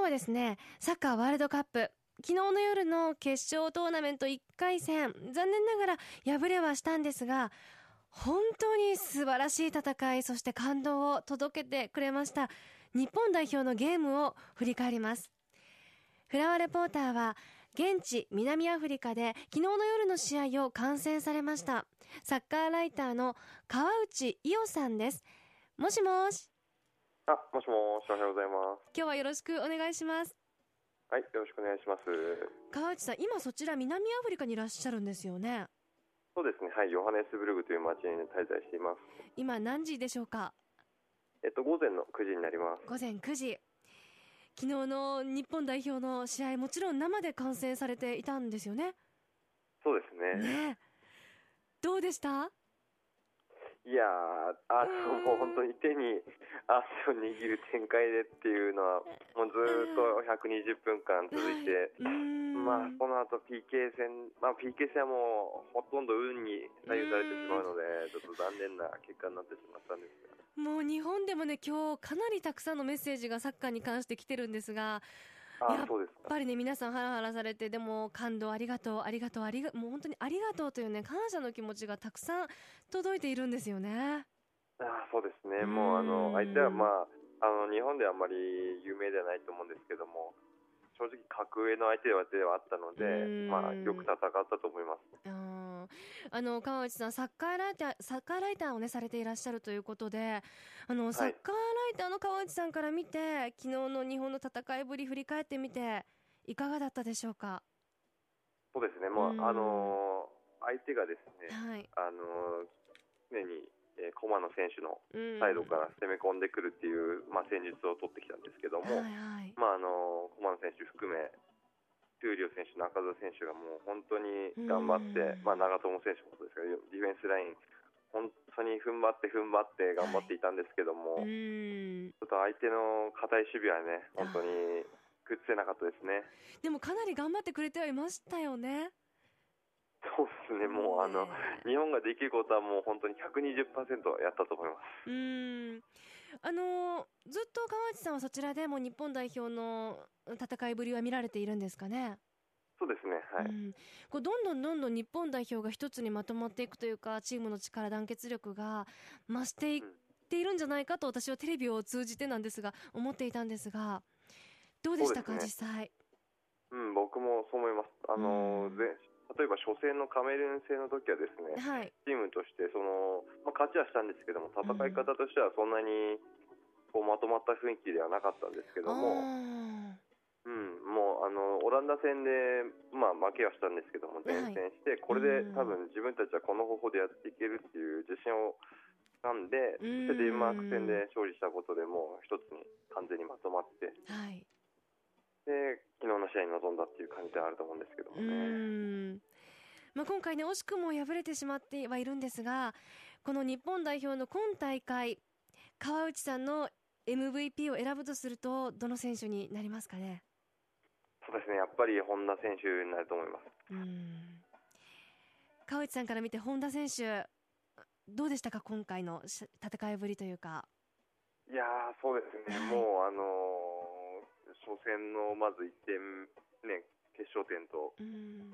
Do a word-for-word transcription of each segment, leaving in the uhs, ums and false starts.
はですね、サッカーワールドカップ、昨日の夜の決勝トーナメントいっかい戦、残念ながら敗れはしたんですが、本当に素晴らしい戦い、そして感動を届けてくれました日本代表のゲームを振り返ります。フラワーレポーターは現地南アフリカで昨日の夜の試合を観戦されましたサッカーライターの川内伊代さんです。もしもし。 あ、もしもし、おはようございます。 今日はよろしくお願いします。 はい、よろしくお願いします。 川内さん、今そちら南アフリカにいらっしゃるんですよね。 そうですね、はい、ヨハネスブルグという町に滞在しています。 今何時でしょうか？ えっと午前のくじになります。 午前くじ。昨日の日本代表の試合、もちろん生で観戦されていたんですよね。 そうですね。 ね、どうでした？ いやー、あのもう本当に手に足を握る展開でっていうのはもうずっとひゃくにじゅっぷんかん続いて、まあその後 ピーケー 戦、まあ ピーケー 戦はもうほとんど運に左右されてしまうので、ちょっと残念な結果になってしまったんですが、 もう日本でもね、今日かなりたくさんのメッセージがサッカーに関して来てるんですが、やっぱりね、皆さんハラハラされて、でも感動ありがとうありがとうありがもう本当にありがとうというね、感謝の気持ちがたくさん届いているんですよね。 あ、そうですね。もうあの相手は、まあ、あの日本ではあんまり有名ではないと思うんですけども、正直格上の相手ではあったので、まあ、よく戦ったと思います。 ああの川内さん、サッカーライターサッカーライターを、ね、されていらっしゃるということで、あの、はい、サッカーライターの川内さんから見て、昨日の日本の戦いぶり振り返ってみていかがだったでしょうか？ そうですね、もうあの相手がですね、 はい、 あの常にえー、コマの選手のサイドから攻め込んでくるっていう、まあ、戦術を取ってきたんですけども、はいはい、まあ、あのコマの選手含め闘莉王選手、中澤選手がもう本当に頑張って、まあ、長友選手もそうですけど、ディフェンスライン本当に踏ん張って踏ん張って頑張っていたんですけども、はい、ちょっと相手の堅い守備はね、本当に崩せなかったですね。 でもかなり頑張ってくれてはいましたよね。 そうですね、もうあの日本ができることはもう本当に ひゃくにじゅっパーセント やったと思います。 うーん、あのずっと川内さんはそちらでも日本代表の戦いぶりは見られているんですかね？ そうですね、はい、 うん、こうどんどんどんどん日本代表が一つにまとまっていくというか、チームの力、団結力が増していっているんじゃないかと、私はテレビを通じてなんですが思っていたんですが、どうでしたか、ね、実際。 うん、僕もそう思います。あの、うん、例えば初戦のカメルーン戦の時はですね、はい、チームとしてその、まあ、勝ちはしたんですけども、戦い方としてはそんなにこうまとまった雰囲気ではなかったんですけども、うん、もうあのオランダ戦で、まあ、負けはしたんですけども善戦して、はい、これで多分自分たちはこの方法でやっていけるっていう自信を掴んで、そしてデンマーク戦で勝利したことでもう一つに完全にまとまって、はい、で昨日の試合に臨んだっていう感じではあると思うんですけどもね。うーん、まあ、今回ね、惜しくも敗れてしまってはいるんですが、この日本代表の今大会、川内さんの エムブイピー を選ぶとするとどの選手になりますかね？ そうですね、やっぱり本田選手になると思います。 うーん、川内さんから見て本田選手どうでしたか、今回の戦いぶりというか。 いやー、そうですね、はい、もうあのー、初戦のまずいってん、ね、決勝点と、うん、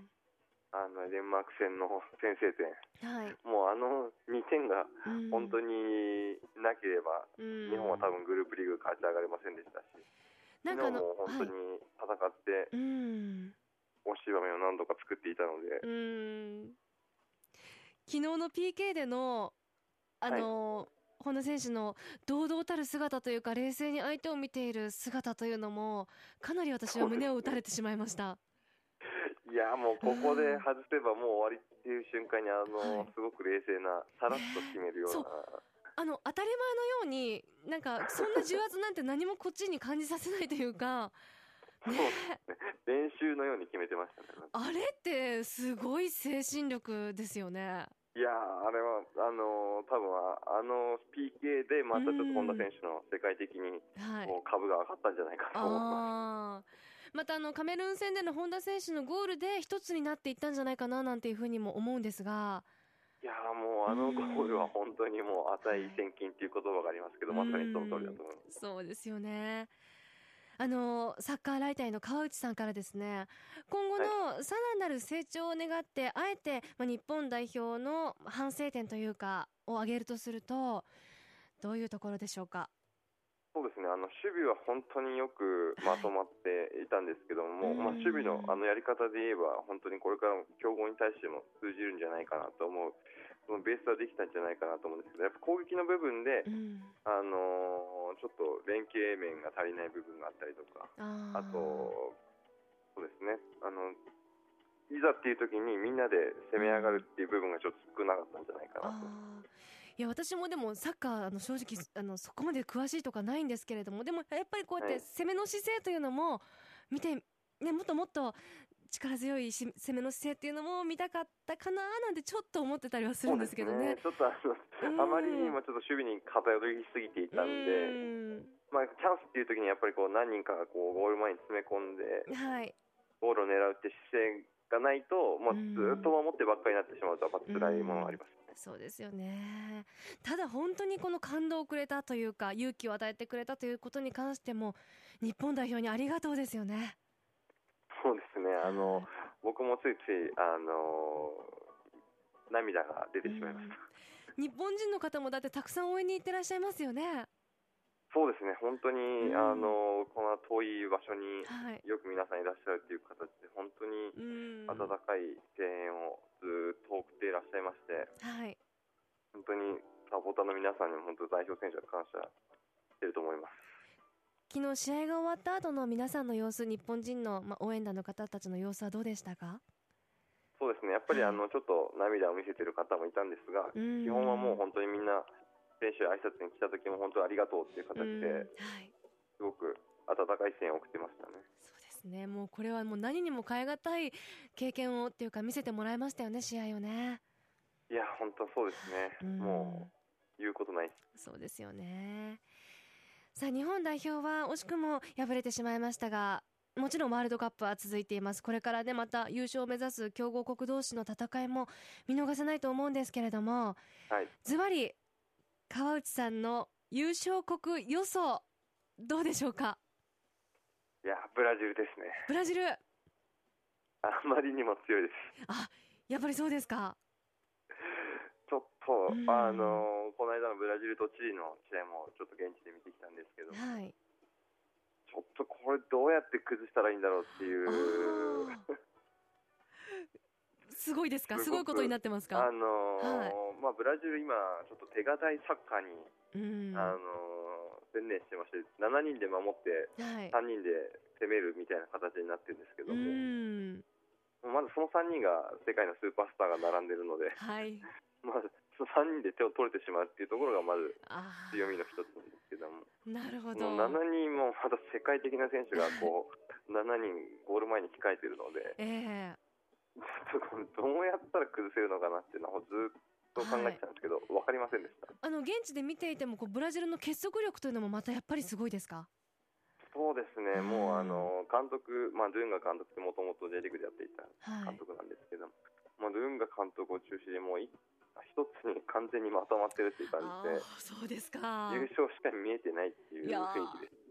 あのデンマーク戦の先制点、はい、もうあのにてんが本当になければ、うん、日本は多分グループリーグ勝ち上がれませんでしたし、なんかあの昨日も本当に戦って、はい、うん、惜しい場面を何度か作っていたので、うん、 昨日の ピーケー でのあの、はい、本田選手の堂々たる姿というか、冷静に相手を見ている姿というのもかなり私は胸を打たれてしまいました。 いやもうここで外せばもう終わりっていう瞬間にあの、はい、すごく冷静なさらっと決めるような、ね、 あの当たり前のようになんかそんな重圧なんて何もこっちに感じさせないというか、 ね、そうですね、練習のように決めてましたね。 あれってすごい精神力ですよね。 いやあれはあのー、多分あの ピーケー でまたちょっと本田選手の世界的にこう株が上がったんじゃないかと思います。 あ、またあのカメルーン戦での本田選手のゴールで一つになっていったんじゃないかななんていうふうにも思うんですが、 いやもうあのゴールは本当にもう値千金という言葉がありますけど、まさにその通りだと思います。 そうですよね。 あのサッカーライターの川内さんからですね、今後のさらなる成長を願って、はい、あえて、まあ、日本代表の反省点というかを挙げるとするとどういうところでしょうか。 そうですね、あの守備は本当によくまとまっていたんですけども、はい、まあ、守備のあのやり方で言えば本当にこれからも強豪に対しても通じるんじゃないかなと思う、そのベースはできたんじゃないかなと思うんですけど、やっぱ攻撃の部分で、うん、あのー、ちょっと連携面が足りない部分があったりとか、あ, あとそうですね、あのいざっていう時にみんなで攻め上がるっていう部分がちょっと少なかったんじゃないかなと。 いや私もでもサッカーあの正直あのそこまで詳しいとかないんですけれども、でもやっぱりこうやって攻めの姿勢というのも見て、ね、もっともっと力強いし攻めの姿勢っていうのも見たかったかななんてちょっと思ってたりはするんですけどね。 そうですね、ちょっとあの、うん、あまりにもちょっと守備に偏りすぎていたんで、うんまあ、チャンスっていう時にやっぱりこう何人かがこうゴール前に詰め込んで、はい、ゴールを狙うって姿勢がないと、まあ、ずっと守ってばっかりになってしまうとやっぱ辛いものがあります。 そうですよね。ただ本当にこの感動をくれたというか勇気を与えてくれたということに関しても日本代表にありがとうですよね。 そうですね、あの、はい、僕もついついあの涙が出てしまいました。 日本人の方もだってたくさん応援に行ってらっしゃいますよね。 そうですね、本当に、うん、あのこの遠い場所によく皆さんいらっしゃるという形で本当に温かい声援をずっと送っていらっしゃいまして、はい、本当にサポーターの皆さんにも本当代表選手は感謝していると思います。 昨日試合が終わった後の皆さんの様子、日本人の、まあ、応援団の方たちの様子はどうでしたか？ そうですね、やっぱりあの、はい、ちょっと涙を見せている方もいたんですが、基本はもう本当にみんな選手挨拶に来た時も本当にありがとうっていう形で、はい、すごく温かい声援を送ってましたね。 そうですね、もうこれはもう何にも代え難い経験をっていうか見せてもらいましたよね、試合をね。 いや本当そうですね、もう言うことない。 そうですよね。さあ日本代表は惜しくも敗れてしまいましたが、もちろんワールドカップは続いています。これからねまた優勝を目指す強豪国同士の戦いも見逃せないと思うんですけれども、はい、ズバリ川内さんの優勝国予想どうでしょうか？ いやブラジルですね。 ブラジル、 あまりにも強いです。 あ、やっぱりそうですか。 ちょっと、うん、あのこの間のブラジルとチリの試合もちょっと現地で見てきたんですけど、はい、ちょっとこれどうやって崩したらいいんだろうっていうすごいですか？すごいことになってますか？ あのーはいまあ、ブラジル今ちょっと手堅いサッカーに、うんあのー、専念してまして、しちにんで守ってさんにんで攻めるみたいな形になってるんですけども、うんまずそのさんにんが世界のスーパースターが並んでるので、はいまずそのさんにんで手を取れてしまうっていうところがまず強みの一つなんですけども、 なるほど。 もうしちにんもまだ世界的な選手がこうしちにんゴール前に控えてるので、えー、どうやったら崩せるのかなっていうのをずっと考えてたんですけど、はい、分かりませんでした。 あの現地で見ていてもこうブラジルの結束力というのもまたやっぱりすごいですか？ そうですね、もうあの監督、まあ、ドゥンガ監督ってもともと J リーグでやっていた監督なんですけども、はいまあ、ドゥンガ監督を中心にもう一つに完全にまとまってるっていう感じで、 そうですか。 優勝しか見えてないっていう雰囲気です。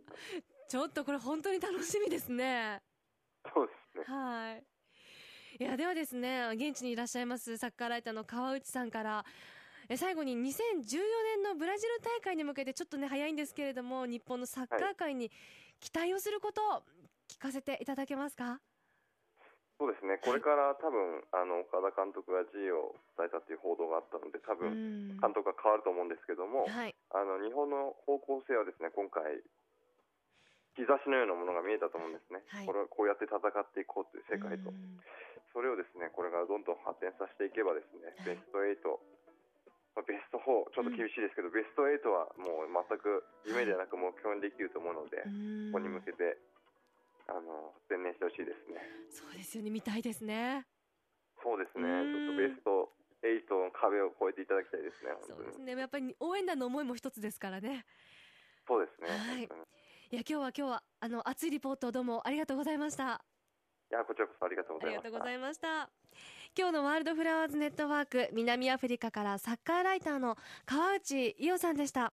ちょっとこれ本当に楽しみですね。 そうですね。 はい。いやではですね、現地にいらっしゃいますサッカーライターの川内さんからえ最後ににせんじゅうよねんのブラジル大会に向けてちょっとね早いんですけれども、日本のサッカー界に期待をすることを聞かせていただけますか？ そうですね、これから多分あの岡田監督が辞意を伝えたという報道があったので、多分監督が変わると思うんですけども、はい、あの日本の方向性はですね、今回兆しのようなものが見えたと思うんですね、はい、これこうやって戦っていこうという世界と、それをですねこれからどんどん発展させていけばですね、ベストエイト、まあ、ベストフォーちょっと厳しいですけど、うん、ベストエイトはもう全く夢ではなく目標にできると思うので、はい、ここに向けてあの専念してほしいですね。 そうですよね、見たいですね。 そうですね、ちょっとベストエイトの壁を越えていただきたいですね。本当にそうですね、やっぱり応援団の思いも一つですからね。 そうですね、はい、 いや今日は今日はあの熱いリポートどうもありがとうございました。 いやこちらこそありがとうございました。 ありがとうございました。今日のワールドフラワーズネットワーク、南アフリカからサッカーライターの川内伊代さんでした。